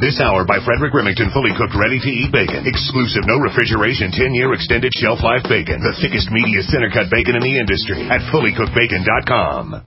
This hour by Frederick Remington, fully cooked, ready-to-eat bacon. Exclusive, no refrigeration, 10-year extended shelf life bacon. The thickest, meatiest, center-cut bacon in the industry at fullycookedbacon.com.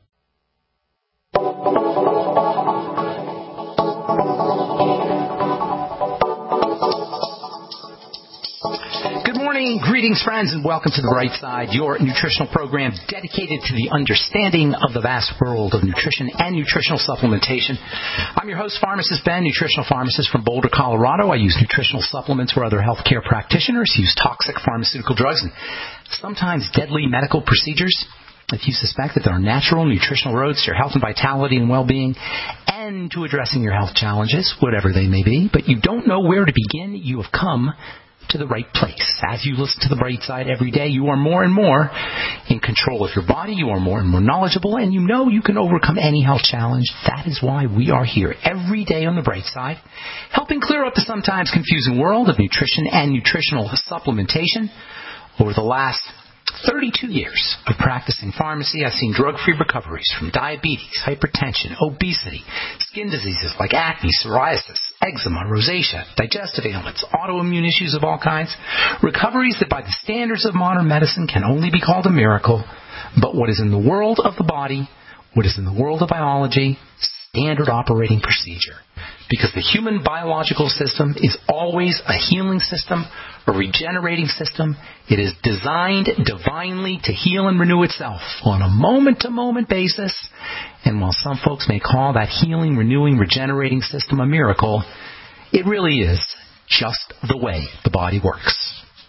Greetings, friends, and welcome to The Bright Side, your nutritional program dedicated to the understanding of the vast world of nutrition and nutritional supplementation. I'm your host, Pharmacist Ben, nutritional pharmacist from Boulder, Colorado. I use nutritional supplements where other healthcare practitioners use toxic pharmaceutical drugs and sometimes deadly medical procedures. If you suspect that there are natural nutritional roads to your health and vitality and well-being and to addressing your health challenges, whatever they may be, but you don't know where to begin, you have come to the right place. As you listen to The Bright Side every day, you are more and more in control of your body, you are more and more knowledgeable, and you know you can overcome any health challenge. That is why we are here every day on The Bright Side, helping clear up the sometimes confusing world of nutrition and nutritional supplementation. Over the last 32 years of practicing pharmacy, I've seen drug-free recoveries from diabetes, hypertension, obesity, skin diseases like acne, psoriasis, eczema, rosacea, digestive ailments, autoimmune issues of all kinds, recoveries that by the standards of modern medicine can only be called a miracle, but what is in the world of the body, what is in the world of biology, standard operating procedure. Because the human biological system is always a healing system, a regenerating system. It is designed divinely to heal and renew itself on a moment-to-moment basis. And while some folks may call that healing, renewing, regenerating system a miracle, it really is just the way the body works.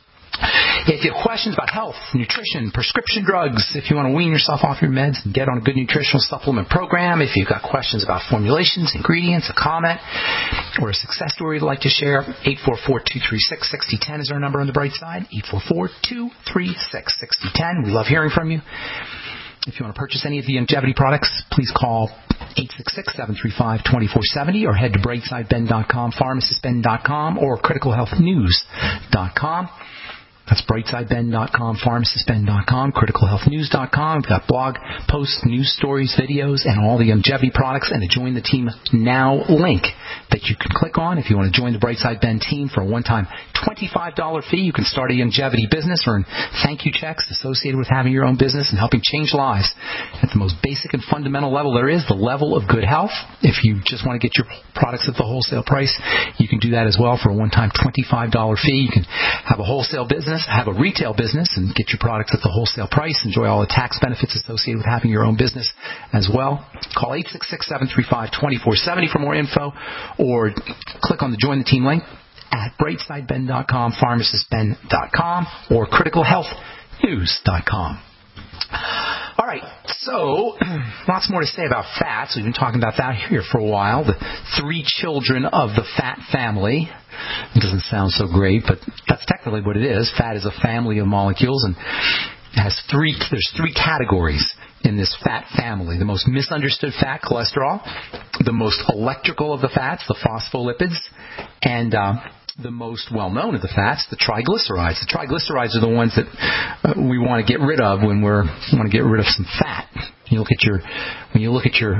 If you have questions about health, nutrition, prescription drugs, if you want to wean yourself off your meds and get on a good nutritional supplement program, if you've got questions about formulations, ingredients, a comment, or a success story you'd like to share, 844-236-6010 is our number on The Bright Side, 844-236-6010. We love hearing from you. If you want to purchase any of the longevity products, please call 866-735-2470 or head to brightsideben.com, pharmacistben.com, or criticalhealthnews.com. That's brightsideben.com, pharmacistben.com, criticalhealthnews.com. We've got blog posts, news stories, videos, and all the longevity products, and the Join the Team Now link that you can click on if you want to join the Brightside Ben team for a one-time $25 fee. You can start a longevity business, earn thank you checks associated with having your own business and helping change lives at the most basic and fundamental level there is, the level of good health. If you just want to get your products at the wholesale price, you can do that as well for a one-time $25 fee. You can have a wholesale business, have a retail business, and get your products at the wholesale price. Enjoy all the tax benefits associated with having your own business as well. Call 866-735-2470 for more info, or click on the Join the Team link at brightsideben.com, pharmacistben.com, or criticalhealthnews.com. All right, so lots more to say about fats. We've been talking about that here for a while. The three children of the fat family. It doesn't sound so great, but that's technically what it is. Fat is a family of molecules, and there's three categories in this fat family. The most misunderstood fat, cholesterol. The most electrical of the fats, the phospholipids. And the most well-known of the fats, the triglycerides. The triglycerides are the ones that we want to get rid of when we want to get rid of some fat. When you look at your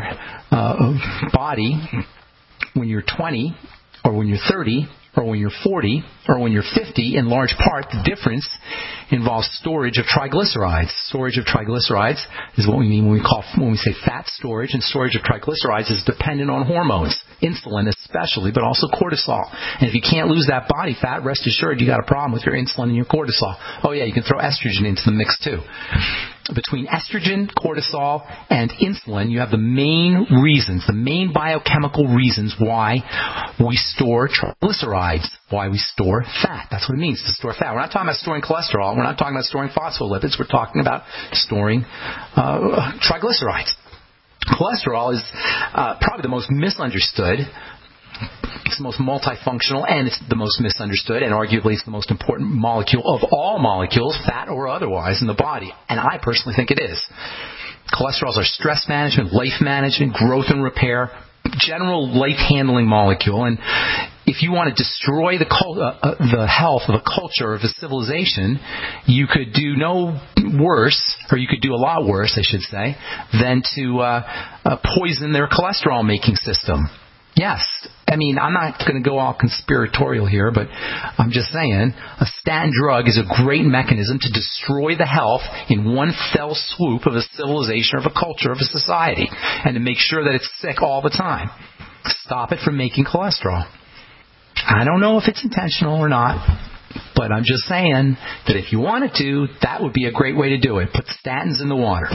body, when you're 20, or when you're 30, or when you're 40, or when you're 50, in large part, the difference involves storage of triglycerides. Storage of triglycerides is what we mean when we say fat storage, and storage of triglycerides is dependent on hormones, insulin especially, but also cortisol. And if you can't lose that body fat, rest assured you got a problem with your insulin and your cortisol. Oh yeah, you can throw estrogen into the mix too. Between estrogen, cortisol, and insulin, you have the main biochemical reasons why we store triglycerides, why we store fat. That's what it means to store fat. We're not talking about storing cholesterol. We're not talking about storing phospholipids. We're talking about storing triglycerides. Cholesterol is probably the most misunderstood. It's the most multifunctional, and it's the most misunderstood, and arguably it's the most important molecule of all molecules, fat or otherwise, in the body. And I personally think it is. Cholesterol is our stress management, life management, growth and repair, general life-handling molecule. And if you want to destroy the health of a culture, of a civilization, you could do no worse, or you could do a lot worse, I should say, than to poison their cholesterol-making system. Yes. I mean, I'm not going to go all conspiratorial here, but I'm just saying a statin drug is a great mechanism to destroy the health in one fell swoop of a civilization, of a culture, of a society, and to make sure that it's sick all the time. Stop it from making cholesterol. I don't know if it's intentional or not, but I'm just saying that if you wanted to, that would be a great way to do it. Put statins in the water.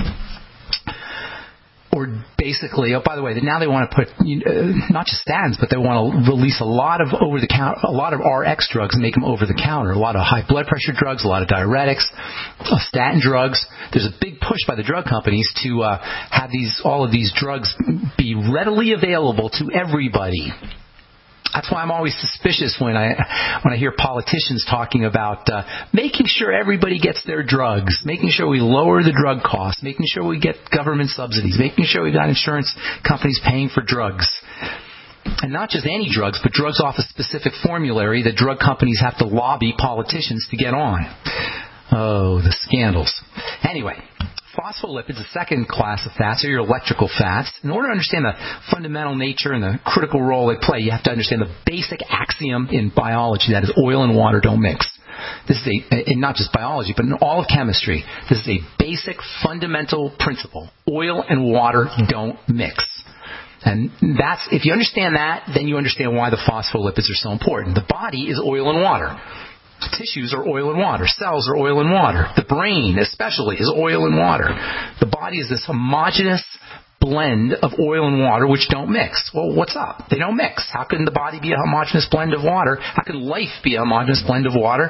Or basically, oh, by the way, now they want to put not just statins, but they want to release a lot of RX drugs and make them over the counter. A lot of high blood pressure drugs, a lot of diuretics, statin drugs. There's a big push by the drug companies to have all of these drugs be readily available to everybody. That's why I'm always suspicious when I hear politicians talking about making sure everybody gets their drugs, making sure we lower the drug costs, making sure we get government subsidies, making sure we got insurance companies paying for drugs. And not just any drugs, but drugs off a specific formulary that drug companies have to lobby politicians to get on. Oh, the scandals. Anyway, phospholipids, the second class of fats, are your electrical fats. In order to understand the fundamental nature and the critical role they play, you have to understand the basic axiom in biology, that is, oil and water don't mix. This is in not just biology, but in all of chemistry. This is a basic fundamental principle. Oil and water don't mix. And that's, if you understand that, then you understand why the phospholipids are so important. The body is oil and water. Tissues are oil and water. Cells are oil and water. The brain, especially, is oil and water. The body is this homogeneous blend of oil and water which don't mix. Well, what's up? They don't mix. How can the body be a homogeneous blend of water? How can life be a homogeneous blend of water?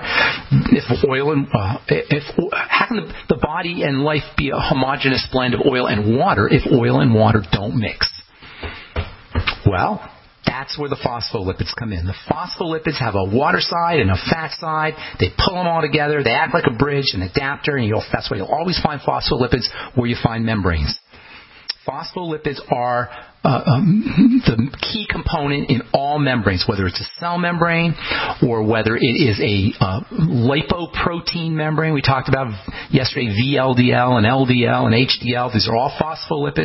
How can the body and life be a homogeneous blend of oil and water if oil and water don't mix? Well, that's where the phospholipids come in. The phospholipids have a water side and a fat side. They pull them all together. They act like a bridge, an adapter, and that's why you'll always find phospholipids where you find membranes. Phospholipids are the key component in all membranes, whether it's a cell membrane or whether it is a lipoprotein membrane. We talked about yesterday VLDL and LDL and HDL. These are all phospholipids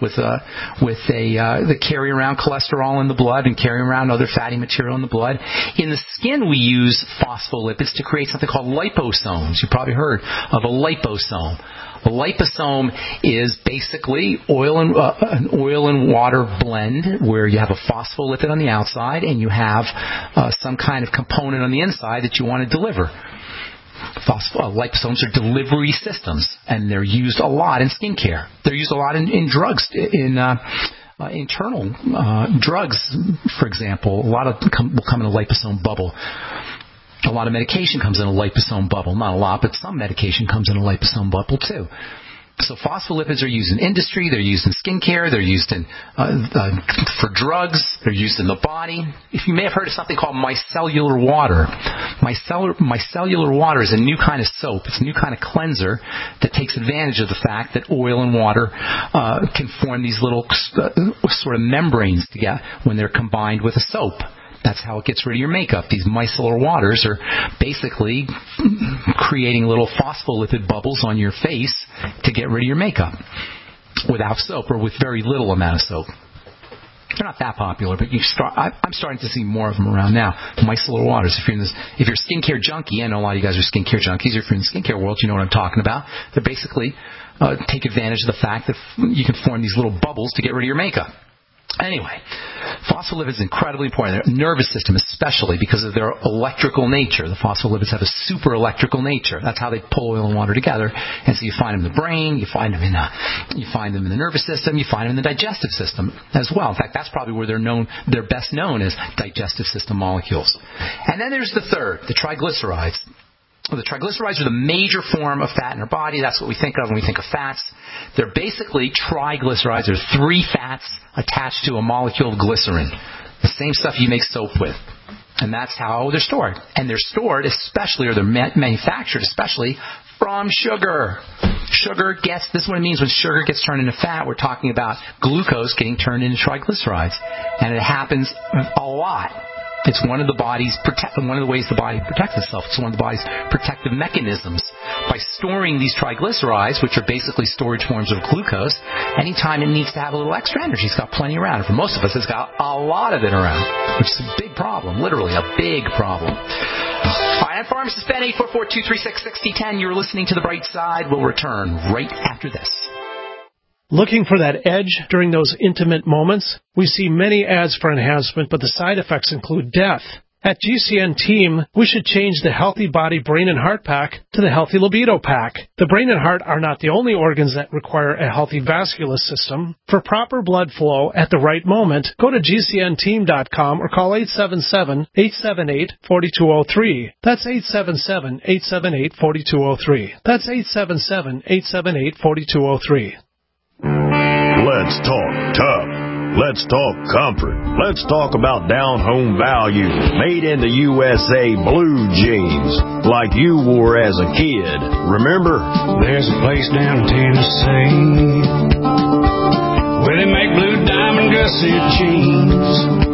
that carry around cholesterol in the blood and carry around other fatty material in the blood. In the skin, we use phospholipids to create something called liposomes. You've probably heard of a liposome. A liposome is basically an oil and water blend where you have a phospholipid on the outside and you have some kind of component on the inside that you want to deliver. Liposomes are delivery systems, and they're used a lot in skincare. They're used a lot in drugs, internal drugs, for example. A lot will come in a liposome bubble. A lot of medication comes in a liposome bubble. Not a lot, but some medication comes in a liposome bubble too. So phospholipids are used in industry. They're used in skincare. They're used for drugs. They're used in the body. If you may have heard of something called micellar water. Micellar water is a new kind of soap. It's a new kind of cleanser that takes advantage of the fact that oil and water can form these little sort of membranes together when they're combined with a soap. That's how it gets rid of your makeup. These micellar waters are basically creating little phospholipid bubbles on your face to get rid of your makeup without soap or with very little amount of soap. They're not that popular, but I'm starting to see more of them around now. Micellar waters. If you're a skincare junkie, I know a lot of you guys are skincare junkies. If you're in the skincare world, you know what I'm talking about. They basically take advantage of the fact that you can form these little bubbles to get rid of your makeup. Anyway, phospholipids are incredibly important. Their nervous system, especially because of their electrical nature. The phospholipids have a super electrical nature. That's how they pull oil and water together. And so you find them in the brain, you find them in the nervous system, you find them in the digestive system as well. In fact, that's probably where they're best known as digestive system molecules. And then there's the third, the triglycerides. Well, the triglycerides are the major form of fat in our body. That's what we think of when we think of fats. They're basically triglycerides. There's 3 fats attached to a molecule of glycerin. The same stuff you make soap with. And that's how they're stored. And they're stored especially, or they're manufactured especially, from sugar. This is what it means when sugar gets turned into fat. We're talking about glucose getting turned into triglycerides. And it happens a lot. It's one of the ways the body protects itself. It's one of the body's protective mechanisms. By storing these triglycerides, which are basically storage forms of glucose, anytime it needs to have a little extra energy, it's got plenty around. And for most of us, it's got a lot of it around, which is a big problem, literally a big problem. I'm Pharmacist Ben, 844-236-6010. You're listening to The Bright Side. We'll return right after this. Looking for that edge during those intimate moments? We see many ads for enhancement, but the side effects include death. At GCN Team, we should change the Healthy Body, Brain, and Heart Pack to the Healthy Libido Pack. The brain and heart are not the only organs that require a healthy vascular system. For proper blood flow at the right moment, go to GCNteam.com or call 877-878-4203. That's 877-878-4203. That's 877-878-4203. Let's talk tough. Let's talk comfort. Let's talk about down-home value. Made in the USA blue jeans, like you wore as a kid. Remember? There's a place down in Tennessee where they make blue diamond gusset jeans.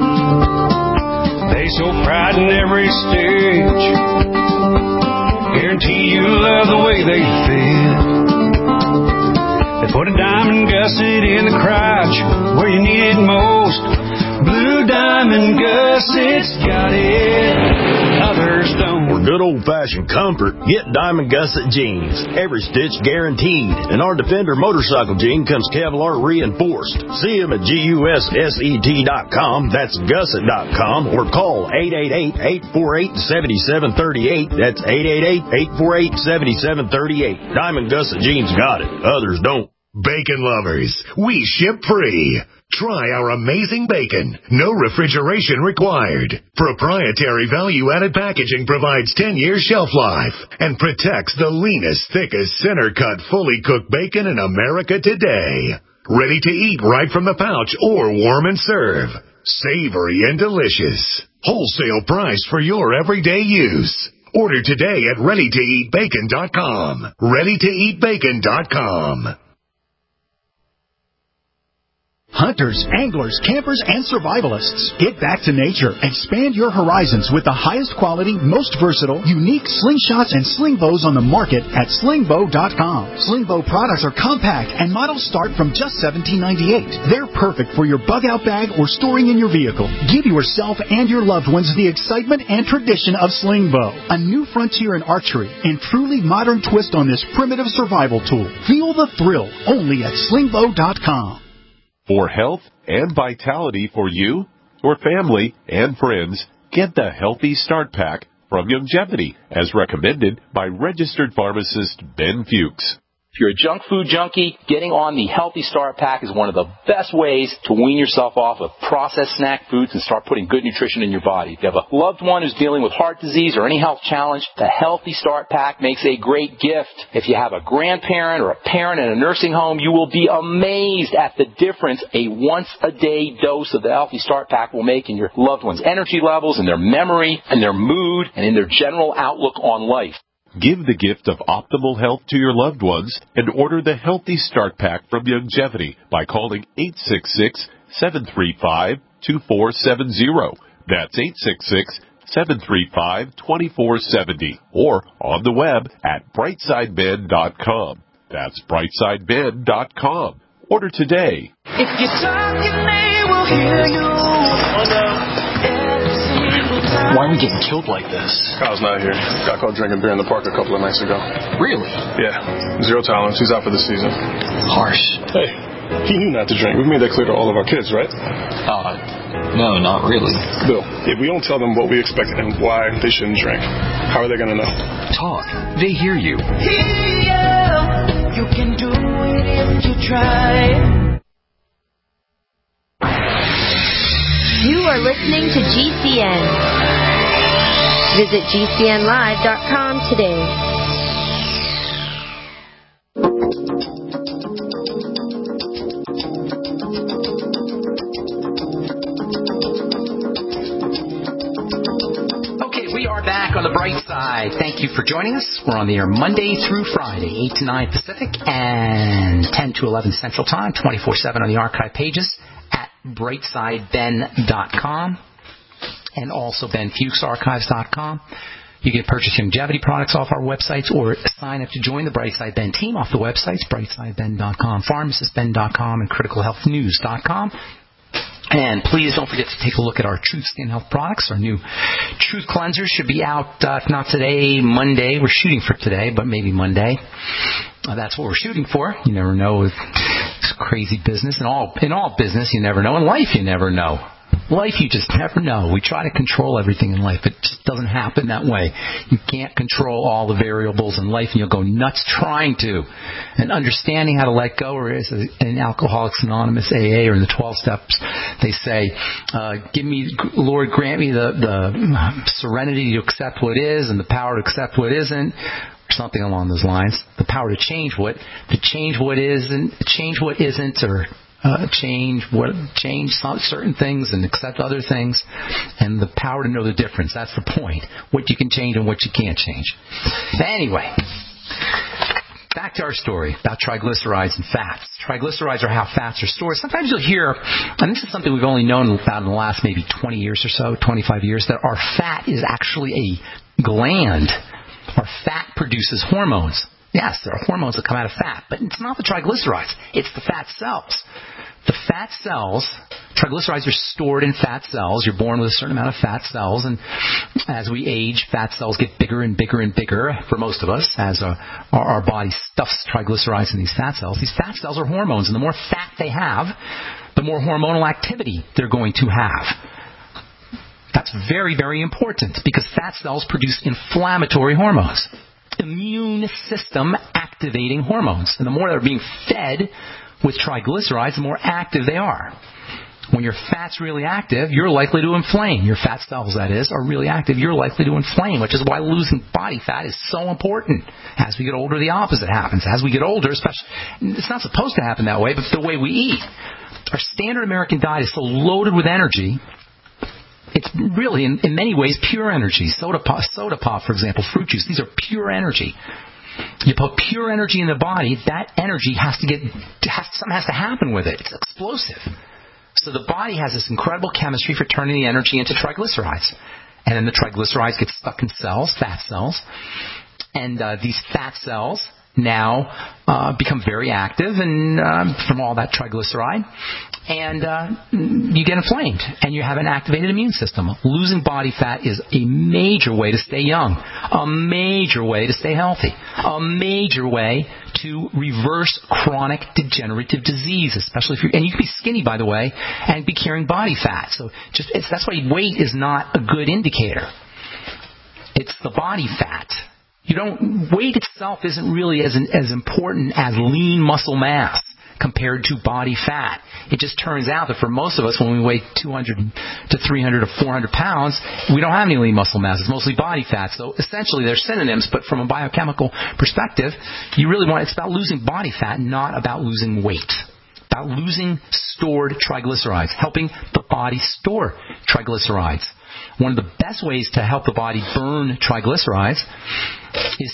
They show pride in every stitch. Guarantee you love the way they fit. They put a diamond gusset in the crotch where you need it most. Blue diamond gussets got it, others don't. For good old-fashioned comfort, get Diamond Gusset jeans. Every stitch guaranteed. And our Defender motorcycle jean comes Kevlar reinforced. See them at GUSSET.com. That's gusset.com. Or call 888-848-7738. That's 888-848-7738. Diamond Gusset jeans got it, others don't. Bacon lovers, we ship free. Try our amazing bacon. No refrigeration required. Proprietary value-added packaging provides 10 years shelf life and protects the leanest, thickest, center-cut, fully cooked bacon in America today. Ready to eat right from the pouch or warm and serve. Savory and delicious. Wholesale price for your everyday use. Order today at ReadyToEatBacon.com. ReadyToEatBacon.com. Hunters, anglers, campers, and survivalists. Get back to nature. Expand your horizons with the highest quality, most versatile, unique slingshots and sling bows on the market at slingbow.com. Slingbow products are compact and models start from just $17.98. They're perfect for your bug-out bag or storing in your vehicle. Give yourself and your loved ones the excitement and tradition of Slingbow, a new frontier in archery and truly modern twist on this primitive survival tool. Feel the thrill only at slingbow.com. For health and vitality for you, your family, and friends, get the Healthy Start Pack from Longevity, as recommended by registered pharmacist Ben Fuchs. If you're a junk food junkie, getting on the Healthy Start Pack is one of the best ways to wean yourself off of processed snack foods and start putting good nutrition in your body. If you have a loved one who's dealing with heart disease or any health challenge, the Healthy Start Pack makes a great gift. If you have a grandparent or a parent in a nursing home, you will be amazed at the difference a once-a-day dose of the Healthy Start Pack will make in your loved one's energy levels, in their memory, in their mood, and in their general outlook on life. Give the gift of optimal health to your loved ones and order the Healthy Start Pack from Longevity by calling 866-735-2470. That's 866-735-2470. Or on the web at brightsideben.com. That's brightsideben.com. Order today. If you talk, they will hear you. Why are we getting killed like this? Kyle's not here. Got caught drinking beer in the park a couple of nights ago. Really? Yeah. 0 tolerance. He's out for the season. Harsh. Hey, he knew not to drink. We've made that clear to all of our kids, right? No, not really. Bill, if we don't tell them what we expect and why they shouldn't drink, how are they going to know? Talk. They hear you. You can do it if you try. You are listening to GCN. Visit GCNlive.com today. Okay, we are back on the bright side. Thank you for joining us. We're on the air Monday through Friday, 8 to 9 Pacific and 10 to 11 Central Time, 24/7 on the archive pages at brightsideben.com. and also BenFuchsArchives.com. You can purchase longevity products off our websites or sign up to join the Brightside Ben team off the websites, brightsideben.com, pharmacistben.com, and criticalhealthnews.com. And please don't forget to take a look at our Truth Skin Health products. Our new Truth Cleanser should be out, if not today, Monday. We're shooting for today, but maybe Monday. That's what we're shooting for. You never know. It's crazy business. In all business, you never know. In life, you never know. Life, you just never know. We try to control everything in life. It just doesn't happen that way. You can't control all the variables in life, and you'll go nuts trying to. And understanding how to let go, or as in Alcoholics Anonymous AA or in the 12 steps, they say, Lord, grant me the serenity to accept what is and the power to accept what isn't. Something along those lines. The power to change what isn't, or change certain things and accept other things, and the power to know the difference. That's the point. What you can change and what you can't change. Anyway, back to our story about triglycerides and fats. Triglycerides are how fats are stored. Sometimes you'll hear, and this is something we've only known about in the last maybe 20 years or so, 25 years, that our fat is actually a gland. Our fat produces hormones. Yes, there are hormones that come out of fat, but it's not the triglycerides. It's the fat cells. The fat cells, triglycerides are stored in fat cells. You're born with a certain amount of fat cells, and as we age, fat cells get bigger and bigger and bigger for most of us as our body stuffs triglycerides in these fat cells. These fat cells are hormones, and the more fat they have, the more hormonal activity they're going to have. That's very, very important because fat cells produce inflammatory hormones, immune system activating hormones. And the more they're being fed with triglycerides, the more active they are. When your fat's really active, you're likely to inflame. Your fat cells, that is, are really active. You're likely to inflame, which is why losing body fat is so important. As we get older, the opposite happens. As we get older, especially, it's not supposed to happen that way, but the way we eat. Our standard American diet is so loaded with energy. It's really, in many ways, pure energy. Soda pop, for example, fruit juice. These are pure energy. You put pure energy in the body, that energy something has to happen with it. It's explosive. So the body has this incredible chemistry for turning the energy into triglycerides. And then the triglycerides get stuck in cells, fat cells. And these fat cells now become very active and from all that triglyceride. And you get inflamed, and you have an activated immune system. Losing body fat is a major way to stay young, a major way to stay healthy, a major way to reverse chronic degenerative disease, especially if and you can be skinny, by the way, and be carrying body fat. So that's why weight is not a good indicator. It's the body fat. Weight itself isn't really as important as lean muscle mass compared to body fat. It just turns out that for most of us, when we weigh 200 to 300 to 400 pounds, we don't have any lean muscle mass. It's mostly body fat. So essentially they're synonyms, but from a biochemical perspective, it's about losing body fat, not about losing weight. About losing stored triglycerides, helping the body store triglycerides. One of the best ways to help the body burn triglycerides is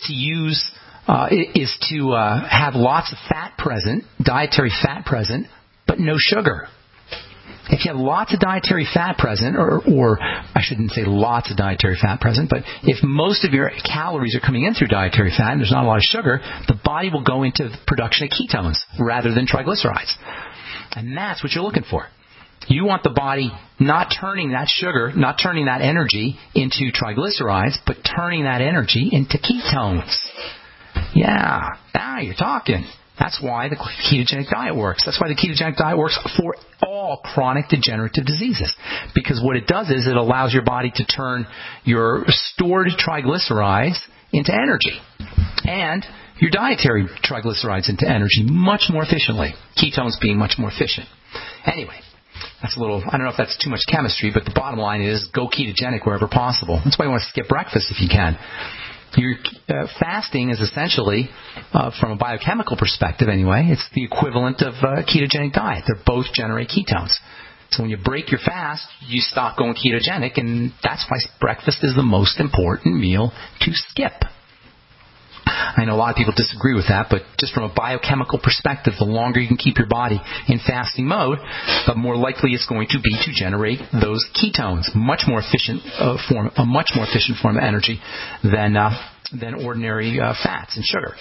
to have lots of fat present, dietary fat present, but no sugar. If you have lots of dietary fat present, or I shouldn't say lots of dietary fat present, but if most of your calories are coming in through dietary fat and there's not a lot of sugar, the body will go into the production of ketones rather than triglycerides. And that's what you're looking for. You want the body not turning that sugar, not turning that energy into triglycerides, but turning that energy into ketones. Yeah, now you're talking. That's why the ketogenic diet works. That's why the ketogenic diet works for all chronic degenerative diseases. Because what it does is it allows your body to turn your stored triglycerides into energy. And your dietary triglycerides into energy much more efficiently. Ketones being much more efficient. Anyway, I don't know if that's too much chemistry, but the bottom line is go ketogenic wherever possible. That's why you want to skip breakfast if you can. Your fasting is essentially, from a biochemical perspective anyway, it's the equivalent of a ketogenic diet. They both generate ketones. So when you break your fast, you stop going ketogenic, and that's why breakfast is the most important meal to skip. I know a lot of people disagree with that, but just from a biochemical perspective, the longer you can keep your body in fasting mode, the more likely it's going to be to generate those ketones. Much more efficient form of energy than ordinary fats and sugar.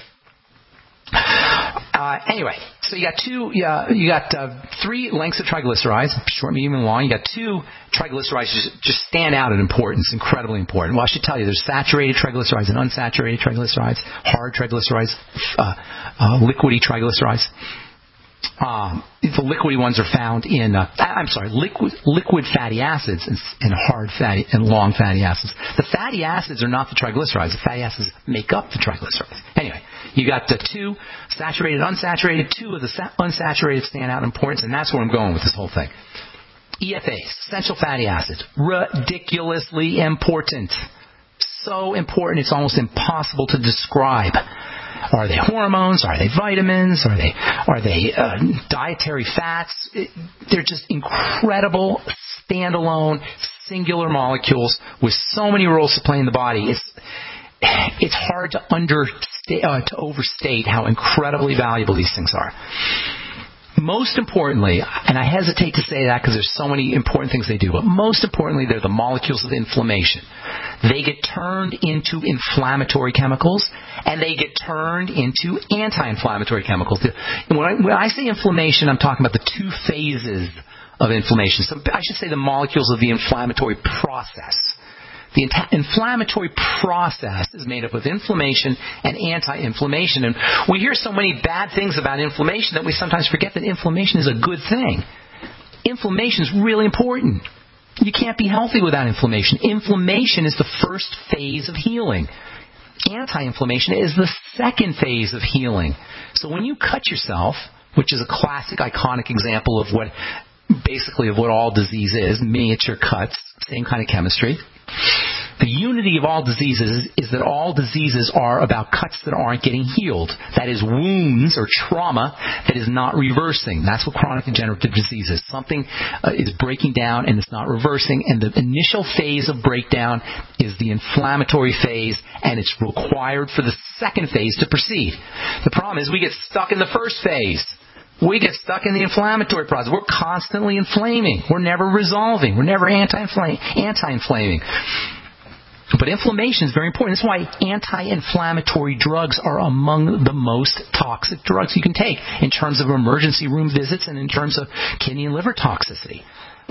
Anyway, so you got three lengths of triglycerides, short, medium, and long. You got two triglycerides just stand out in importance, incredibly important. Well, I should tell you, there's saturated triglycerides and unsaturated triglycerides, hard triglycerides, liquidy triglycerides. The liquidy ones are found in, liquid fatty acids and hard fatty and long fatty acids. The fatty acids are not the triglycerides. The fatty acids make up the triglycerides. Anyway, you got the two, saturated, unsaturated. Two of the unsaturated stand out in importance, and that's where I'm going with this whole thing. EFAs, essential fatty acids, ridiculously important. So important, it's almost impossible to describe. Are they hormones? Are they vitamins? Are they dietary fats? They're just incredible, standalone, singular molecules with so many roles to play in the body. It's hard to overstate how incredibly valuable these things are. Most importantly, and I hesitate to say that because there's so many important things they do, but most importantly, they're the molecules of inflammation. They get turned into inflammatory chemicals, and they get turned into anti-inflammatory chemicals. And when I say inflammation, I'm talking about the two phases of inflammation. So I should say the molecules of the inflammatory process. The inflammatory process is made up of inflammation and anti-inflammation. And we hear so many bad things about inflammation that we sometimes forget that inflammation is a good thing. Inflammation is really important. You can't be healthy without inflammation. Inflammation is the first phase of healing. Anti-inflammation is the second phase of healing. So when you cut yourself, which is a classic, iconic example of what all disease is, miniature cuts, same kind of chemistry. The unity of all diseases is that all diseases are about cuts that aren't getting healed. That is wounds or trauma that is not reversing. That's what chronic degenerative disease is. Something is breaking down and it's not reversing, and the initial phase of breakdown is the inflammatory phase, and it's required for the second phase to proceed. The problem is we get stuck in the first phase. We get stuck in the inflammatory process. We're constantly inflaming. We're never resolving. We're never anti-inflaming. But inflammation is very important. That's why anti-inflammatory drugs are among the most toxic drugs you can take in terms of emergency room visits and in terms of kidney and liver toxicity.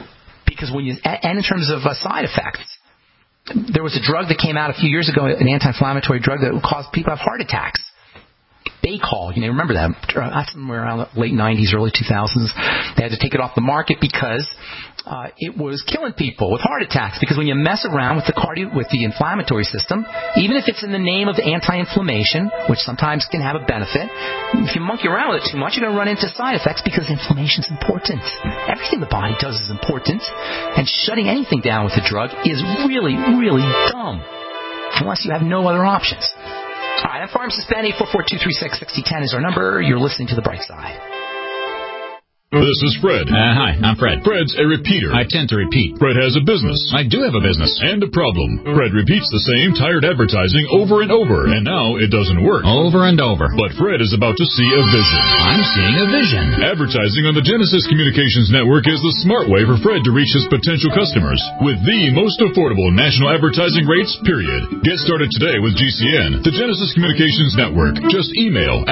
And in terms of side effects. There was a drug that came out a few years ago, an anti-inflammatory drug that would cause people to have heart attacks. Baycol, you may remember that, somewhere around the late 90s, early 2000s. They had to take it off the market because it was killing people with heart attacks. Because when you mess around with the inflammatory system, even if it's in the name of anti-inflammation, which sometimes can have a benefit, if you monkey around with it too much, you're going to run into side effects because inflammation is important. Everything the body does is important, and shutting anything down with a drug is really, really dumb, unless you have no other options. All right, I'm Pharmacist Ben. 844-236-6010 is our number. You're listening to The Bright Side. This is Fred. Hi, I'm Fred. Fred's a repeater. I tend to repeat. Fred has a business. I do have a business. And a problem. Fred repeats the same tired advertising over and over, and now it doesn't work. Over and over. But Fred is about to see a vision. I'm seeing a vision. Advertising on the Genesis Communications Network is the smart way for Fred to reach his potential customers with the most affordable national advertising rates, period. Get started today with GCN, the Genesis Communications Network. Just email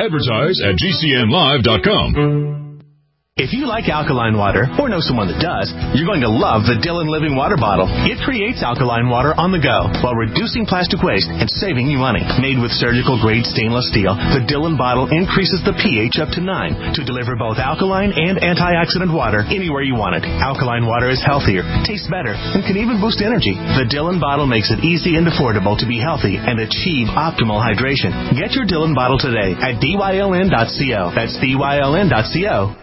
advertise@gcnlive.com. If you like alkaline water, or know someone that does, you're going to love the Dillon Living Water Bottle. It creates alkaline water on the go while reducing plastic waste and saving you money. Made with surgical-grade stainless steel, the Dillon bottle increases the pH up to 9 to deliver both alkaline and antioxidant water anywhere you want it. Alkaline water is healthier, tastes better, and can even boost energy. The Dillon bottle makes it easy and affordable to be healthy and achieve optimal hydration. Get your Dillon bottle today at dyln.co. That's dyln.co.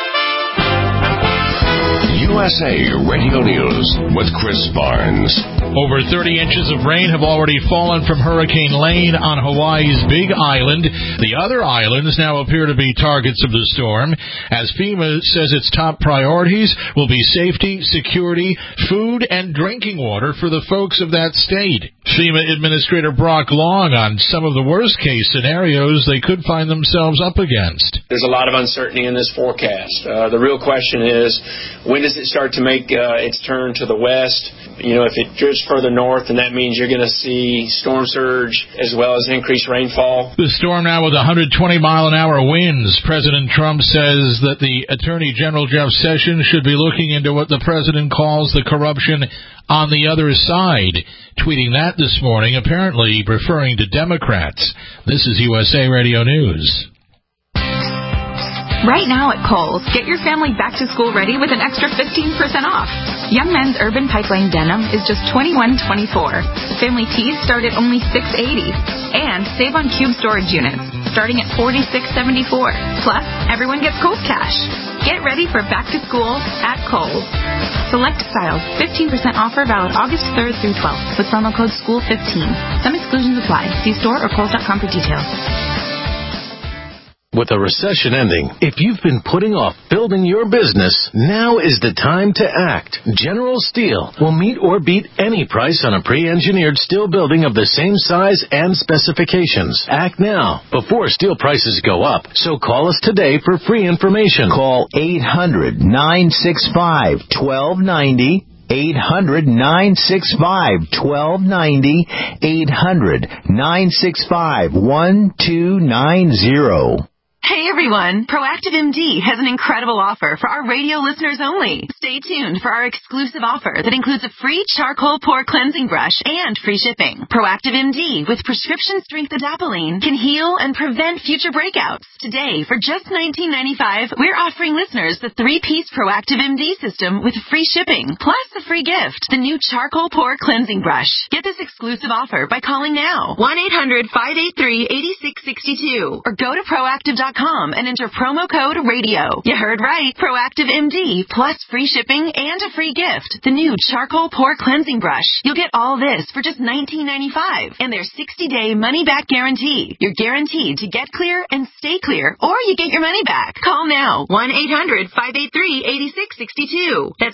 USA Radio News with Chris Barnes. Over 30 inches of rain have already fallen from Hurricane Lane on Hawaii's Big Island. The other islands now appear to be targets of the storm, as FEMA says its top priorities will be safety, security, food, and drinking water for the folks of that state. FEMA Administrator Brock Long on some of the worst-case scenarios they could find themselves up against. There's a lot of uncertainty in this forecast. The real question is, when does it start to make its turn to the west? If it drifts further north, then that means you're going to see storm surge as well as increased rainfall. The storm now with 120-mile-an-hour winds. President Trump says that the Attorney General Jeff Sessions should be looking into what the president calls the corruption on the other side. Tweeting that this morning, apparently referring to Democrats. This is USA Radio News. Right now at Kohl's, get your family back to school ready with an extra 15% off. Young Men's Urban Pipeline Denim is just $21.24. Family tees start at only $6.80. And save on cube storage units, starting at $46.74. Plus, everyone gets Kohl's cash. Get ready for back to school at Kohl's. Select styles, 15% offer valid August 3rd through 12th with promo code SCHOOL15. Some exclusions apply. See store or Kohl's.com for details. With a recession ending, if you've been putting off building your business, now is the time to act. General Steel will meet or beat any price on a pre-engineered steel building of the same size and specifications. Act now, before steel prices go up. So call us today for free information. Call 800-965-1290. 800-965-1290. 800-965-1290. Hey everyone, Proactive MD has an incredible offer for our radio listeners only. Stay tuned for our exclusive offer that includes a free charcoal pore cleansing brush and free shipping. Proactive MD with prescription strength adapalene can heal and prevent future breakouts. Today, for just $19.95, we're offering listeners the 3-piece Proactive MD system with free shipping, plus a free gift, the new charcoal pore cleansing brush. Get this exclusive offer by calling now, 1-800-583-8662, or go to proactive.com and enter promo code RADIO. You heard right. Proactive MD plus free shipping and a free gift. The new charcoal pore cleansing brush. You'll get all this for just $19.95 and their 60-day money-back guarantee. You're guaranteed to get clear and stay clear, or you get your money back. Call now. 1-800-583-8662. That's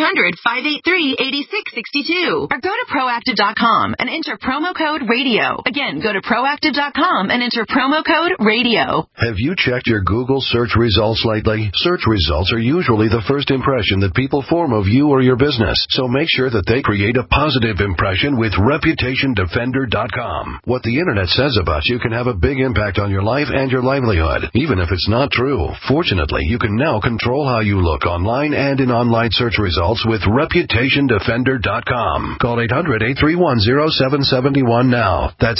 1-800-583-8662. Or go to proactive.com and enter promo code RADIO. Again, go to proactive.com and enter promo code RADIO. Have you checked your Google search results lately? Search results are usually the first impression that people form of you or your business, so make sure that they create a positive impression with ReputationDefender.com. What the Internet says about you can have a big impact on your life and your livelihood, even if it's not true. Fortunately, you can now control how you look online and in online search results with ReputationDefender.com. Call 800-831-0771 now. That's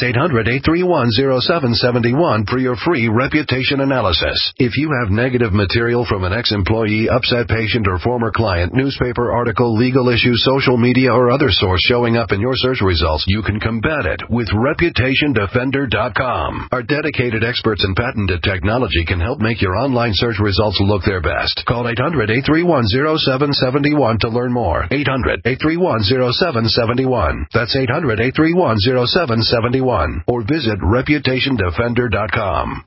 800-831-0771 for your free reputation analysis. If you have negative material from an ex-employee, upset patient, or former client, newspaper article, legal issue, social media, or other source showing up in your search results, you can combat it with ReputationDefender.com. Our dedicated experts in patented technology can help make your online search results look their best. Call 800-831-0771 to learn more. 800-831-0771. That's 800-831-0771. Or visit ReputationDefender.com.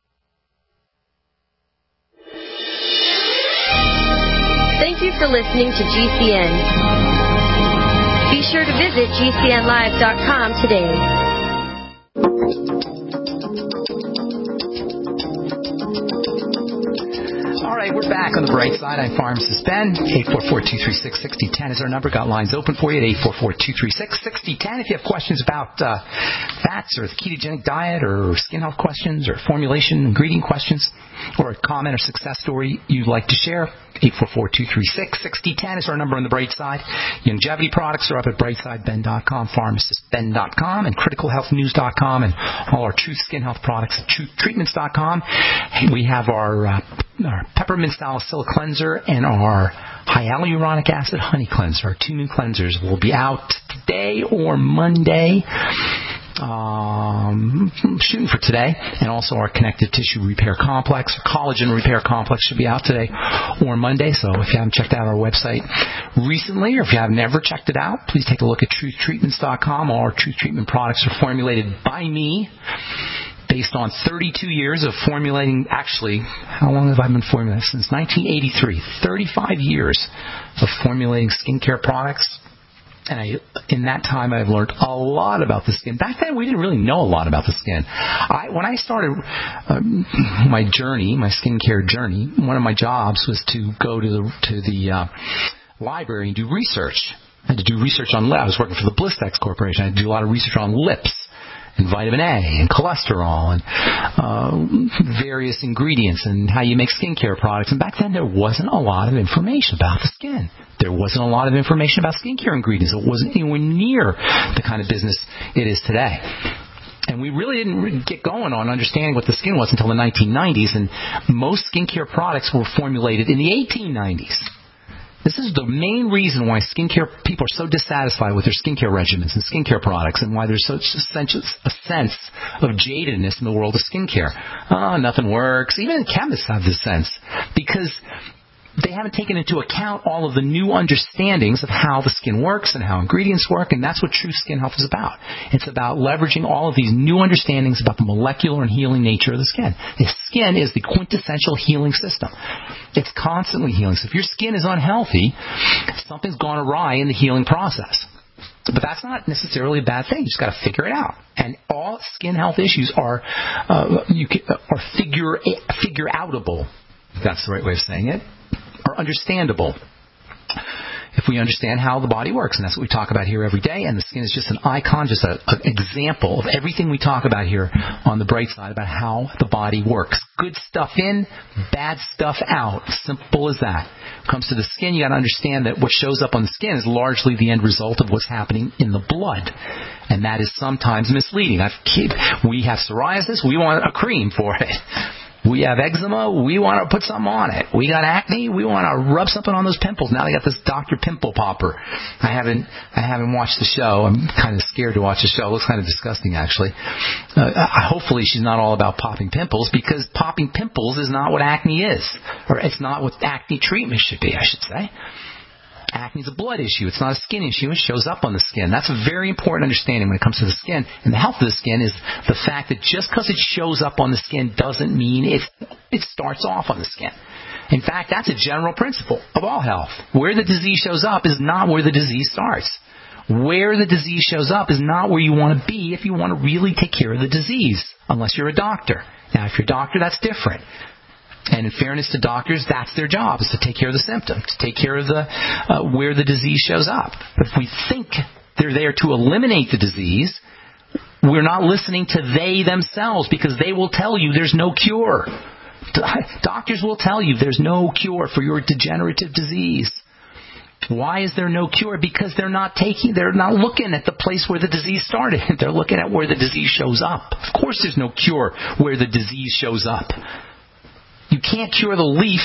Thank you for listening to GCN. Be sure to visit GCNlive.com today. All right, we're back on the bright side. I'm Pharmacist Ben. 844-236-6010 is our number. Got lines open for you at 844-236-6010. If you have questions about fats or the ketogenic diet or skin health questions or formulation, ingredient questions, or a comment or success story you'd like to share, 844-236-6010 is our number on the bright side. Longevity products are up at brightsideben.com, pharmacistben.com, and criticalhealthnews.com, and all our Truth Skin Health products at truthtreatments.com. We have our peppermint salicylic cleanser and our hyaluronic acid honey cleanser. Our 2 new cleansers will be out today or Monday. shooting for today, and also our connective tissue repair complex, or collagen repair complex should be out today or Monday. So if you haven't checked out our website recently, or if you have never checked it out, please take a look at truthtreatments.com. All our Truth Treatment products are formulated by me, based on 32 years of formulating. Actually, how long have I been formulating? Since 1983. 35 years of formulating skincare products. And in that time, I've learned a lot about the skin. Back then, we didn't really know a lot about the skin. When I started my journey, my skincare journey, one of my jobs was to go to the library and do research. I had to do research on lips. I was working for the Blistex Corporation. I had to do a lot of research on lips and vitamin A and cholesterol and various ingredients and how you make skincare products. And back then, there wasn't a lot of information about the skin. There wasn't a lot of information about skincare ingredients. It wasn't anywhere near the kind of business it is today. And we really didn't get going on understanding what the skin was until the 1990s, and most skincare products were formulated in the 1890s. This is the main reason why skincare people are so dissatisfied with their skincare regimens and skincare products, and why there's such a sense of jadedness in the world of skincare. Oh, nothing works. Even chemists have this sense, because they haven't taken into account all of the new understandings of how the skin works and how ingredients work, and that's what true skin health is about. It's about leveraging all of these new understandings about the molecular and healing nature of the skin. The skin is the quintessential healing system. It's constantly healing. So if your skin is unhealthy, something's gone awry in the healing process. But that's not necessarily a bad thing. You just got to figure it out. And all skin health issues are figure outable. If that's the right way of saying it. Are understandable if we understand how the body works. And that's what we talk about here every day. And the skin is just an icon, just an example of everything we talk about here on the bright side about how the body works. Good stuff in, bad stuff out. Simple as that. When it comes to the skin, you got to understand that what shows up on the skin is largely the end result of what's happening in the blood. And that is sometimes misleading. We have psoriasis, we want a cream for it. We have eczema, we want to put something on it. We got acne, we want to rub something on those pimples. Now they got this Dr. Pimple Popper. I haven't watched the show. I'm kind of scared to watch the show. It looks kind of disgusting, actually. Hopefully she's not all about popping pimples, because popping pimples is not what acne is. Or it's not what acne treatment should be, I should say. Acne is a blood issue. It's not a skin issue. It shows up on the skin. That's a very important understanding when it comes to the skin. And the health of the skin is the fact that just because it shows up on the skin doesn't mean it starts off on the skin. In fact, that's a general principle of all health. Where the disease shows up is not where the disease starts. Where the disease shows up is not where you want to be if you want to really take care of the disease, unless you're a doctor. Now, if you're a doctor, that's different. And in fairness to doctors, that's their job, is to take care of the symptom, to take care of where the disease shows up. But if we think they're there to eliminate the disease, we're not listening to they themselves, because they will tell you there's no cure. Doctors will tell you there's no cure for your degenerative disease. Why is there no cure? Because they're not looking at the place where the disease started. They're looking at where the disease shows up. Of course there's no cure where the disease shows up. You can't cure the leaf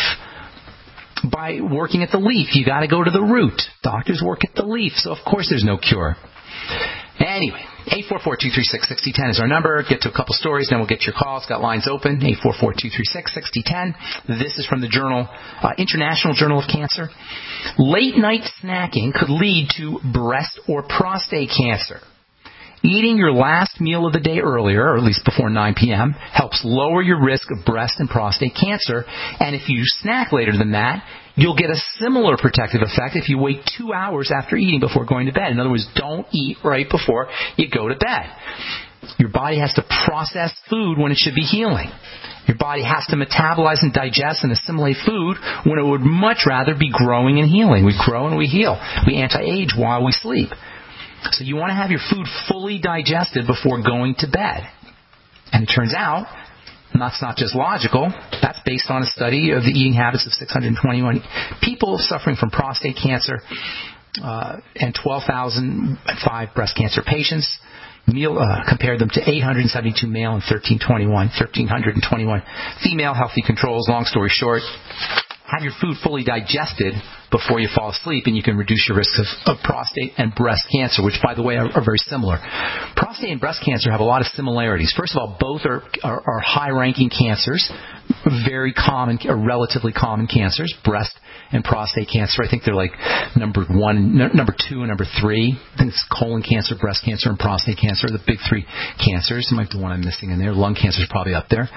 by working at the leaf. You got to go to the root. Doctors work at the leaf, so of course there's no cure. Anyway, 844-236-6010 is our number. Get to a couple stories, then we'll get your calls. Got lines open, 844-236-6010. This is from the journal, International Journal of Cancer. Late night snacking could lead to breast or prostate cancer. Eating your last meal of the day earlier, or at least before 9 p.m., helps lower your risk of breast and prostate cancer. And if you snack later than that, you'll get a similar protective effect if you wait 2 hours after eating before going to bed. In other words, don't eat right before you go to bed. Your body has to process food when it should be healing. Your body has to metabolize and digest and assimilate food when it would much rather be growing and healing. We grow and we heal. We anti-age while we sleep. So you want to have your food fully digested before going to bed. And it turns out, and that's not just logical, that's based on a study of the eating habits of 621 people suffering from prostate cancer and 12,005 breast cancer patients. Compared them to 872 male and 1,321 female healthy controls. Long story short, have your food fully digested before you fall asleep, and you can reduce your risk of prostate and breast cancer, which, by the way, are very similar. Prostate and breast cancer have a lot of similarities. First of all, both are high-ranking cancers, very common, or relatively common cancers. Breast and prostate cancer, I think they're like number 2, and number 3. I think it's colon cancer, breast cancer, and prostate cancer are the big 3 cancers. There might be one I'm missing in there. Lung cancer is probably up there.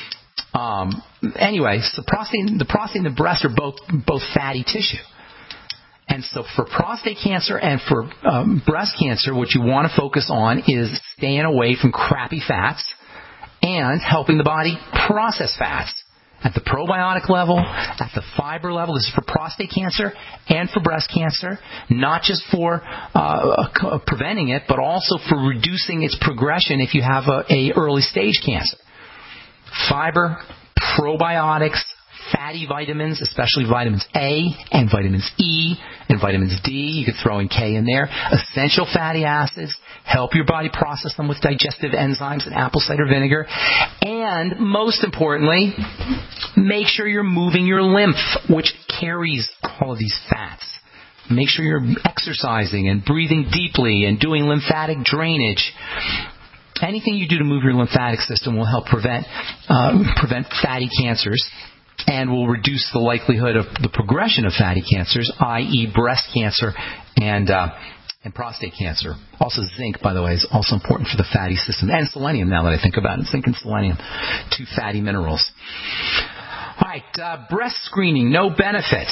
Anyway, so the prostate and the breast are both fatty tissue. And so for prostate cancer and for breast cancer, what you want to focus on is staying away from crappy fats and helping the body process fats at the probiotic level, at the fiber level. This is for prostate cancer and for breast cancer, not just for preventing it, but also for reducing its progression if you have a early stage cancer. Fiber, probiotics, fatty vitamins, especially vitamins A and vitamins E and vitamins D. You could throw in K in there. Essential fatty acids. Help your body process them with digestive enzymes and apple cider vinegar. And most importantly, make sure you're moving your lymph, which carries all of these fats. Make sure you're exercising and breathing deeply and doing lymphatic drainage. Anything you do to move your lymphatic system will help prevent fatty cancers and will reduce the likelihood of the progression of fatty cancers, i.e. breast cancer and prostate cancer. Also zinc, by the way, is also important for the fatty system. And selenium, now that I think about it. Zinc and selenium, 2 fatty minerals. All right, breast screening, no benefit.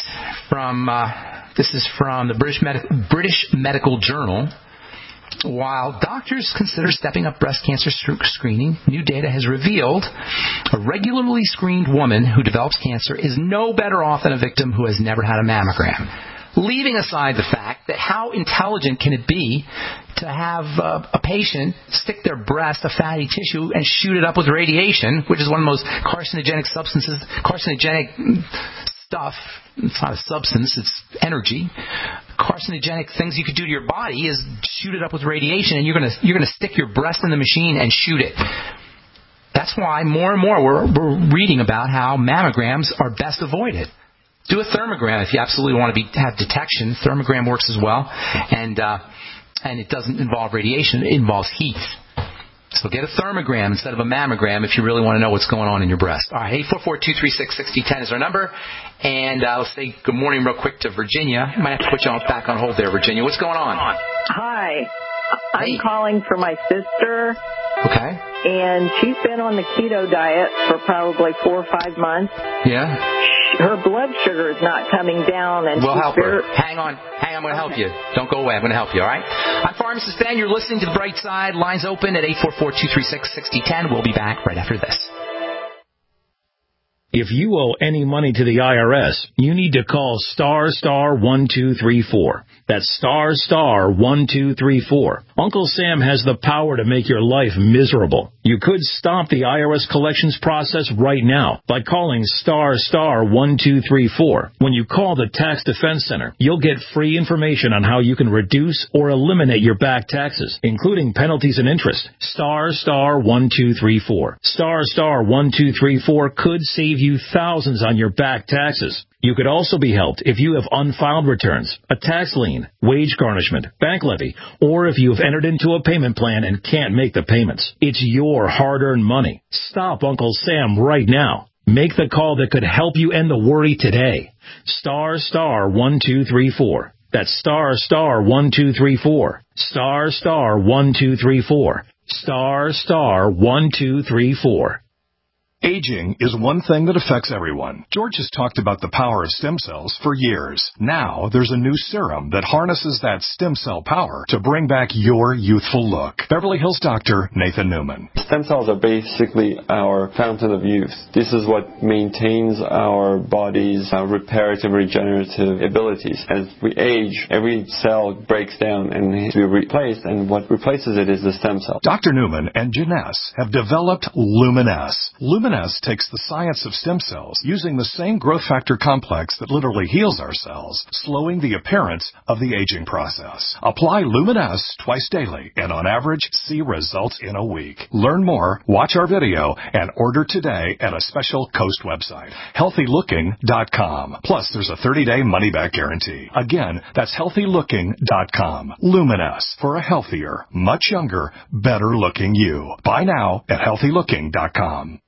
This is from the British Medical Journal. While doctors consider stepping up breast cancer screening, new data has revealed a regularly screened woman who develops cancer is no better off than a victim who has never had a mammogram. Leaving aside the fact that how intelligent can it be to have a patient stick their breast, a fatty tissue, and shoot it up with radiation, which is one of the most carcinogenic stuff. It's not a substance, it's energy. Carcinogenic things you could do to your body is shoot it up with radiation, and you're gonna stick your breast in the machine and shoot it. That's why more and more we're reading about how mammograms are best avoided. Do a thermogram if you absolutely want to have detection. Thermogram works as well, and it doesn't involve radiation; it involves heat. So get a thermogram instead of a mammogram if you really want to know what's going on in your breast. All right, 844-236-6010 is our number. And let's say good morning real quick to Virginia. I might have to put you back on hold there, Virginia. What's going on? Hi. I'm calling for my sister. Okay. And she's been on the keto diet for probably 4 or 5 months. Yeah. Her blood sugar is not coming down. And we'll help her. Hang on. I'm going to help you. Don't go away. I'm going to help you, all right? I'm Pharmacist Ben. You're listening to The Bright Side. Lines open at 844-236-6010. We'll be back right after this. If you owe any money to the IRS, you need to call *1234. That's *1234. Uncle Sam has the power to make your life miserable. You could stop the IRS collections process right now by calling *1234. When you call the Tax Defense Center, you'll get free information on how you can reduce or eliminate your back taxes, including penalties and interest. *1234. *1234 could save you thousands on your back taxes. You could also be helped if you have unfiled returns, a tax lien, wage garnishment, bank levy, or if you have entered into a payment plan and can't make the payments. It's your hard-earned money. Stop Uncle Sam right now. Make the call that could help you end the worry today. *1234. That's *1234. *1234. *1234. Aging is one thing that affects everyone. George has talked about the power of stem cells for years. Now, there's a new serum that harnesses that stem cell power to bring back your youthful look. Beverly Hills doctor Nathan Newman. Stem cells are basically our fountain of youth. This is what maintains our body's reparative, regenerative abilities. As we age, every cell breaks down and needs to be replaced, and what replaces it is the stem cell. Dr. Newman and Janess have developed Luminesce. Luminesce Luminesce takes the science of stem cells using the same growth factor complex that literally heals our cells, slowing the appearance of the aging process. Apply Luminesce twice daily and on average see results in a week. Learn more, watch our video, and order today at a special Coast website, healthylooking.com. Plus, there's a 30-day money-back guarantee. Again, that's healthylooking.com. Luminesce, for a healthier, much younger, better-looking you. Buy now at healthylooking.com.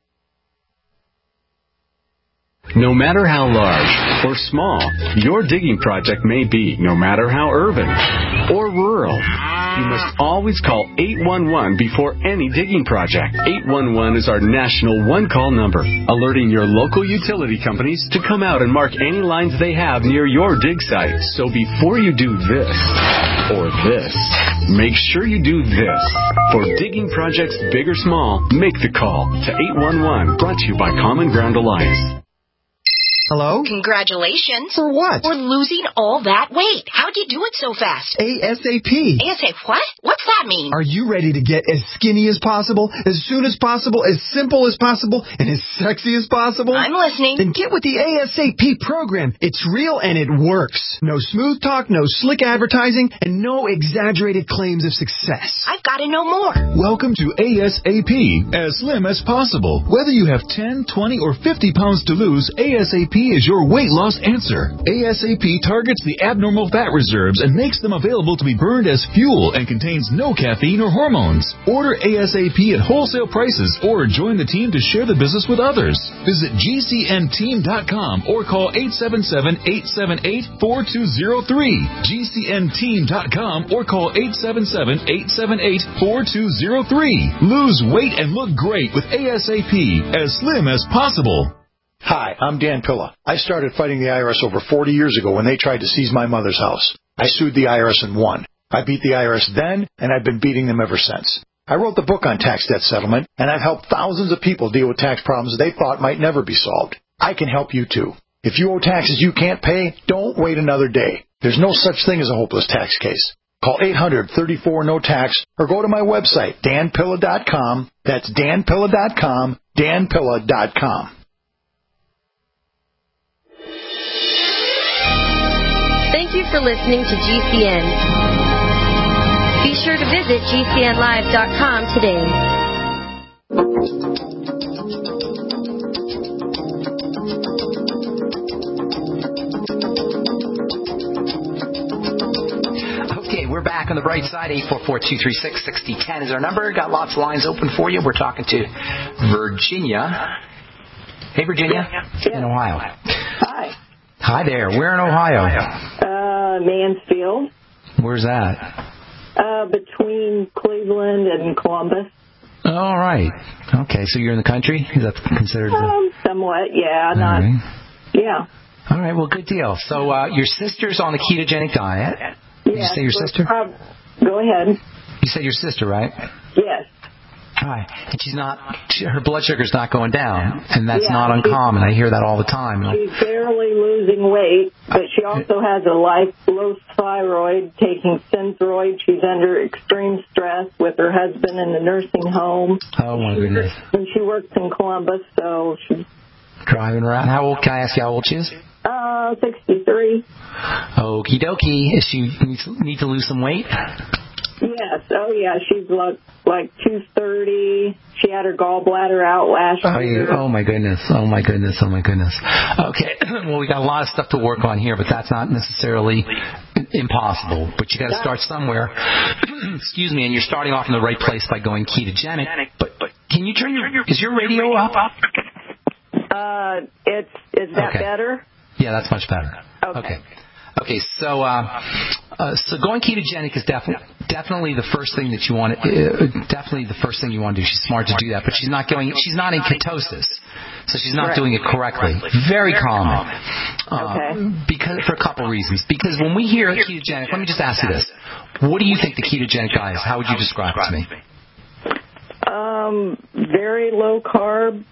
No matter how large or small your digging project may be, no matter how urban or rural, you must always call 811 before any digging project. 811 is our national one-call number, alerting your local utility companies to come out and mark any lines they have near your dig site. So before you do this or this, make sure you do this. For digging projects big or small, make the call to 811, brought to you by Common Ground Alliance. Hello? Congratulations. For what? For losing all that weight. How'd you do it so fast? ASAP. ASAP what? What's that mean? Are you ready to get as skinny as possible, as soon as possible, as simple as possible, and as sexy as possible? I'm listening. Then get with the ASAP program. It's real and it works. No smooth talk, no slick advertising, and no exaggerated claims of success. I've got to know more. Welcome to ASAP, as slim as possible. Whether you have 10, 20, or 50 pounds to lose, ASAP is your weight loss answer. ASAP targets the abnormal fat reserves and makes them available to be burned as fuel and contains no caffeine or hormones. Order ASAP at wholesale prices or join the team to share the business with others. Visit GCNteam.com or call 877-878-4203. GCNteam.com or call 877-878-4203. Lose weight and look great with ASAP, as slim as possible. Hi, I'm Dan Pilla. I started fighting the IRS over 40 years ago when they tried to seize my mother's house. I sued the IRS and won. I beat the IRS then, and I've been beating them ever since. I wrote the book on tax debt settlement, and I've helped thousands of people deal with tax problems they thought might never be solved. I can help you too. If you owe taxes you can't pay, don't wait another day. There's no such thing as a hopeless tax case. Call 800-34-NO-TAX or go to my website, danpilla.com. That's danpilla.com, danpilla.com. Thank you for listening to GCN. Be sure to visit GCNlive.com today. Okay, we're back on the bright side. 844-236-6010 is our number. Got lots of lines open for you. We're talking to Virginia. Hey, Virginia. In Ohio. Hi. Hi there. Where in Ohio? Mansfield. Where's that? Between Cleveland and Columbus. All right. Okay, so you're in the country? Is that considered? Somewhat, yeah. Not. Right. Yeah. All right. Well, good deal. So your sister's on the ketogenic diet. Did you say your sister? Go ahead. You said your sister, right? Yes. Right. And she's not. Her blood sugar's not going down, and that's not uncommon. I hear that all the time. She's barely losing weight, but she also has a low thyroid, taking Synthroid. She's under extreme stress with her husband in the nursing home. Oh my goodness! And she works in Columbus, so she's driving around. How old? Can I ask you how old she is? 63. Okie dokie. Is she need to lose some weight? Yes. Oh, yeah. She's like 230. She had her gallbladder out last year. Oh, my goodness. Oh, my goodness. Oh, my goodness. Okay. Well, we got a lot of stuff to work on here, but that's not necessarily impossible. But you got to start somewhere. Excuse me. And you're starting off in the right place by going ketogenic. But can you turn is your radio up? Is that better? Yeah, that's much better. Okay, so going ketogenic is definitely the first thing that you want. Definitely the first thing you want to do. She's smart to do that, but she's not in ketosis, so she's not doing it correctly. Very common. Because for a couple of reasons. Because when we hear ketogenic, let me just ask you this: what do you think the ketogenic diet is? How would you describe it to me? Very low carb.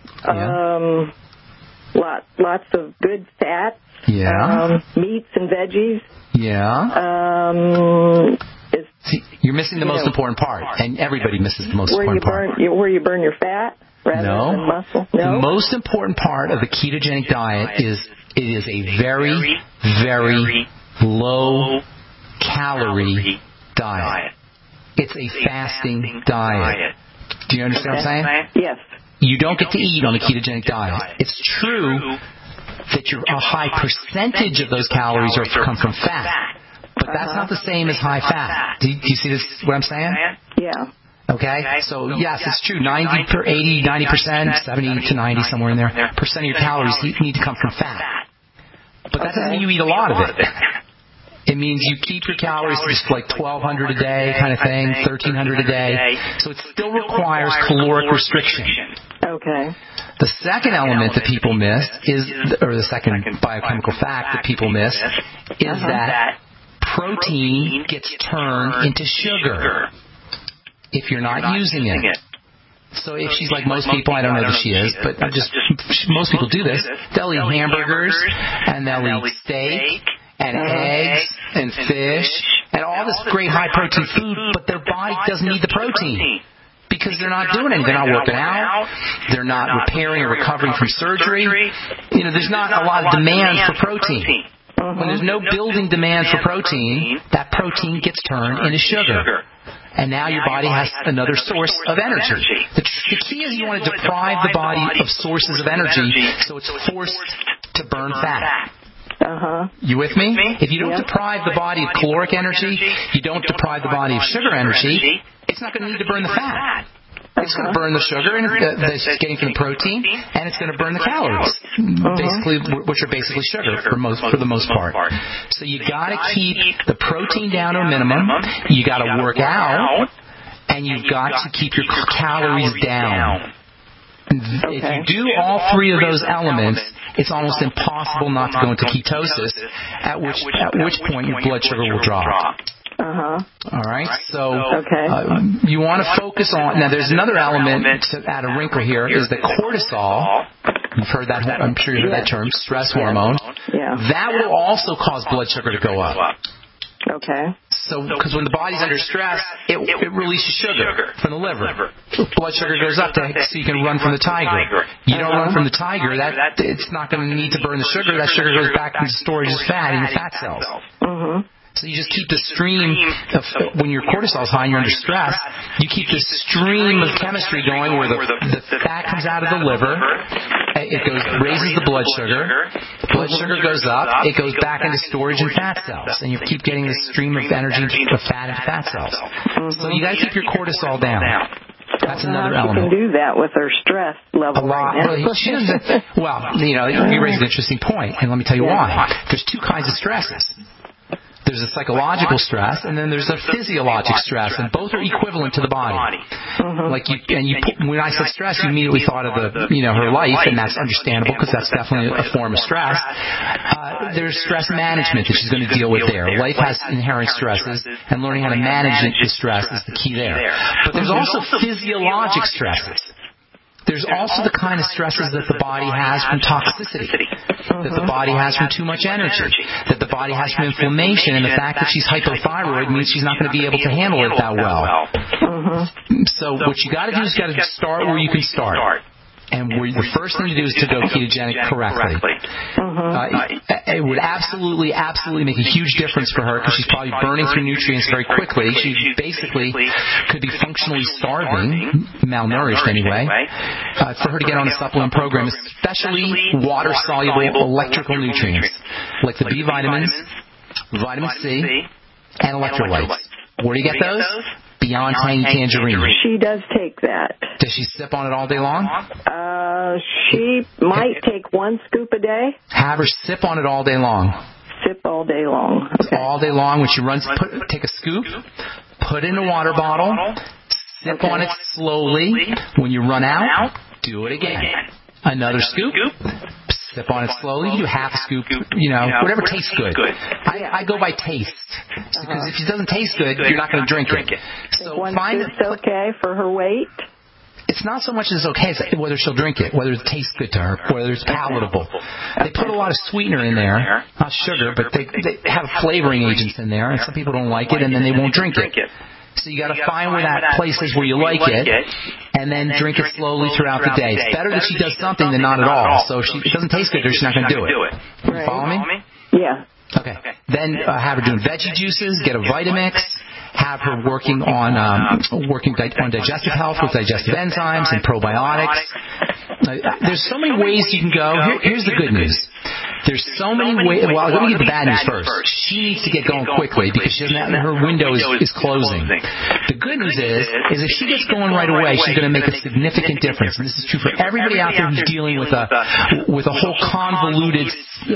Lots of good fats. Meats and veggies. Yeah. You're missing the most important part, and everybody misses the most important part. Where you burn your fat rather than muscle? No. The most important part of the ketogenic diet is it is a very, very low calorie diet. It's a fasting diet. Do you understand what I'm saying? Yes. You don't get to eat on the ketogenic diet. It's true that a high percentage of those calories come from fat. But that's not the same as high fat. Do you see this? What I'm saying? Yeah. Okay. So yes, it's true. 90%, 70 to 90, somewhere in there, percent of your calories need to come from fat. But that doesn't mean you eat a lot of it. It means you keep your calories to just like 1,200 a day kind of thing, 1,300 a day. So it still requires caloric restriction. Okay. The second element that people miss or the second biochemical fact that people miss is that protein gets turned into sugar if you're not using it. So if she's like most people, I don't know that she is, but most people do this. They'll eat hamburgers and they'll eat steak and eggs and fish and all this great high protein food, but their body doesn't need the protein. Because they're not doing anything. They're not working out. They're not repairing or recovering from surgery. There's not a lot of demand for protein. When there's no building demand for protein, that protein gets turned into sugar. And now your body has another source of energy. The key is you want to deprive the body of sources of energy so it's forced to burn fat. You with me? If you don't deprive the body of caloric energy, you don't deprive the body of sugar energy, it's not going to need to burn the fat. It's going to burn the sugar that's getting from the protein, and it's going to burn the calories, which are basically sugar for the most part. So you got to keep the protein down to a minimum. You got to work out, and you've got to keep your calories down. If you do all three of those elements, it's almost impossible not to go into ketosis, at which point your blood sugar will drop. All right, so you want to focus on. Now, there's another element to add a wrinkle here is that cortisol. You've heard that. I'm sure you heard that term, stress hormone. That will also cause blood sugar to go up. Okay. So, because when the body's under stress, it releases sugar from the liver. Blood sugar goes up so you can run from the tiger. You don't run from the tiger, it's not going to need to burn the sugar. That sugar goes back into storage as fat in your fat cells. So you just keep the stream of, when your cortisol is high and you're under stress, you keep the stream of chemistry going where the fat comes out of the liver, it raises the blood sugar goes up, it goes back into storage in fat cells, and you keep getting the stream of energy of fat into fat cells. So you got to keep your cortisol down. That's another element. She can do that with her stress level right now. You raise an interesting point, and let me tell you why. There's two kinds of stresses. There's a psychological stress, and then there's a physiologic stress, and both are equivalent to the body. When I said stress, you immediately thought of her life, and that's understandable because that's definitely a form of stress. There's stress management that she's going to deal with there. Life has inherent stresses, and learning how to manage the stress is the key there. But there's also physiologic stresses. There's also the kind of stresses that the body has from toxicity, that the body has from too much energy, that the body has from inflammation, and the fact that she's hypothyroid means she's not going to be able to handle it that well. So what you got to do is you got to start where you can start. And the first thing to do is to go ketogenic correctly. It would absolutely make a huge difference for her because she's probably burning through nutrients very quickly. She basically could be functionally starving, malnourished anyway, for her to get on a supplement program, especially water-soluble electrical nutrients like the B vitamins, vitamin C, and electrolytes. Where do you get those? Beyond Tangy Tangerine. She does take that. Does she sip on it all day long? She might take one scoop a day. Have her sip on it all day long. Sip all day long. Okay. All day long. When she runs, take a scoop, put it in a water bottle, sip on it slowly. When you run out, do it again. Another scoop. Sip on it slowly. You do half a scoop, whatever tastes good. I go by taste. Because if it doesn't taste good, you're not going to drink it. So find it's okay for her weight. It's not so much as it's okay, it's whether she'll drink it, whether it tastes good to her, whether it's palatable. They put a lot of sweetener in there, not sugar, but they have flavoring agents in there, and some people don't like it, and then they won't drink it. So you got to find where that place is where you like it, and then drink it slowly throughout the day. It's better that she does something than not at all. So if it doesn't taste good, she's not going to do it. Right. Follow me? Yeah. Okay. Then have her doing veggie juices, get a Vitamix, have her working on digestive health with digestive enzymes and probiotics. There's so many ways you can go. Here's the good news. There's so many ways. Well, let me get the bad news first. She needs to get going quickly because her window is closing. The good news is if she gets going right away, she's going to make a significant difference. And this is true for everybody out there who's dealing with a whole convoluted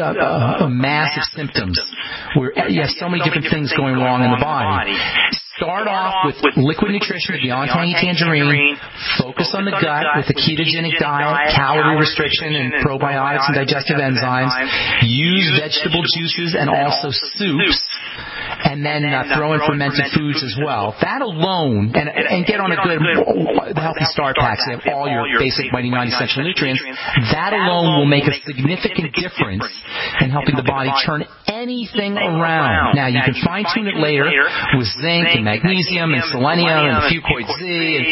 mass of symptoms where you have so many different things going wrong in the body. Start off with liquid nutrition, Beyond Tangy Tangerine. Focus on the gut with a ketogenic diet, calorie restriction, and probiotics and digestive enzymes. Use vegetable juices and also soups. And then throw in fermented foods as well. That alone, and get on a good Healthy Start Packs. They have all your basic Mighty 90 essential nutrients. That alone will make a significant difference in helping the body turn anything around. Now, you can fine-tune it later with zinc and magnesium and selenium and fucoid Z.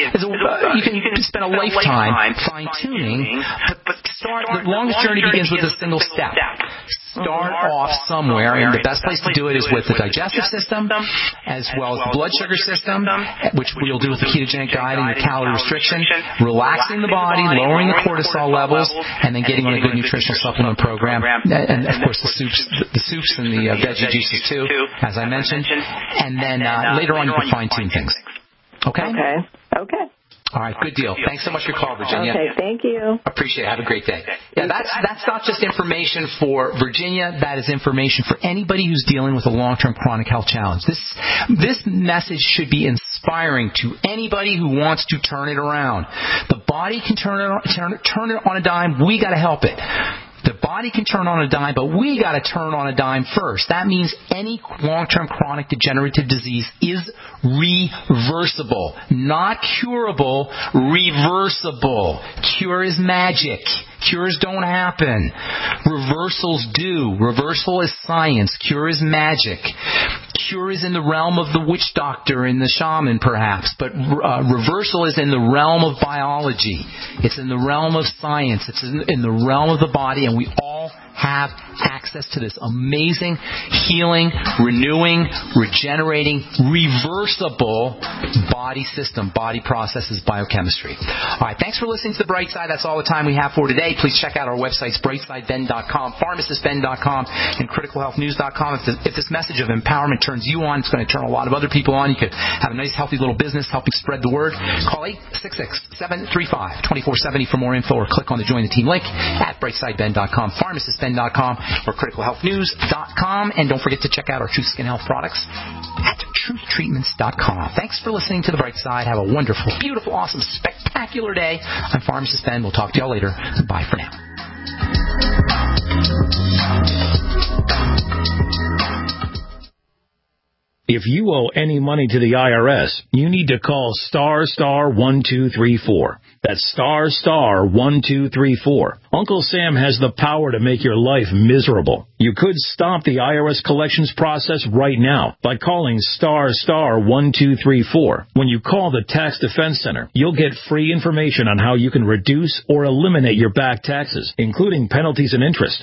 You can spend a lifetime fine-tuning, but the longest journey begins with a single step. Start off somewhere, and the best place to do it is with the digestive system, as well as the blood sugar system, which we'll do with the ketogenic diet and your calorie restriction, relaxing the body, lowering the cortisol levels, and then getting on a good nutritional supplement program, and of course the soups and the veggie juices too, as I mentioned, and then later on you can fine-tune things. Okay? Okay. All right, good deal. Thanks so much for your call, Virginia. Okay, thank you. Appreciate it. Have a great day. Yeah, that's not just information for Virginia. That is information for anybody who's dealing with a long-term chronic health challenge. This message should be inspiring to anybody who wants to turn it around. The body can turn it on a dime. We got to help it. The body can turn on a dime, but we got to turn on a dime first. That means any long-term chronic degenerative disease is reversible. Not curable, reversible. Cure is magic. Cures don't happen. Reversals do. Reversal is science. Cure is magic. Cure is in the realm of the witch doctor and the shaman, perhaps, but reversal is in the realm of biology. It's in the realm of science. It's in the realm of the body, and we all have access to this amazing, healing, renewing, regenerating, reversible body system, body processes, biochemistry. All right, thanks for listening to The Bright Side. That's all the time we have for today. Please check out our websites, brightsideben.com, pharmacistben.com, and criticalhealthnews.com. If this message of empowerment turns you on, it's going to turn a lot of other people on. You could have a nice, healthy little business helping spread the word. Call 866-735-2470 for more info, or click on the Join the Team link at brightsideben.com, pharmacistben.com, or criticalhealthnews.com. And don't forget to check out our Truth Skin Health products at truthtreatments.com. Thanks for listening to The Bright Side. Have a wonderful, beautiful, awesome, spectacular day. I'm Pharmacist Ben. We'll talk to y'all later. Bye for now. If you owe any money to the IRS, you need to call *1234. That's *1234. Uncle Sam has the power to make your life miserable. You could stop the IRS collections process right now by calling *1234. When you call the Tax Defense Center, you'll get free information on how you can reduce or eliminate your back taxes, including penalties and interest.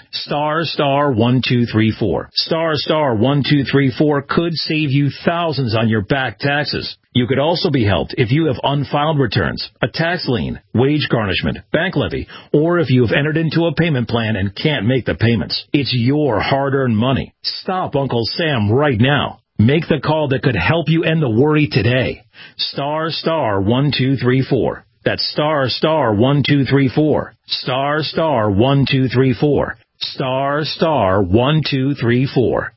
*1234. *1234 could save you thousands on your back taxes. You could also be helped if you have unfiled returns, a tax lien, wage garnishment, bank levy, or if you have entered into a payment plan and can't make the payments. It's your hard-earned money. Stop Uncle Sam right now. Make the call that could help you end the worry today. *1234. That's *1234. *1234. *1234.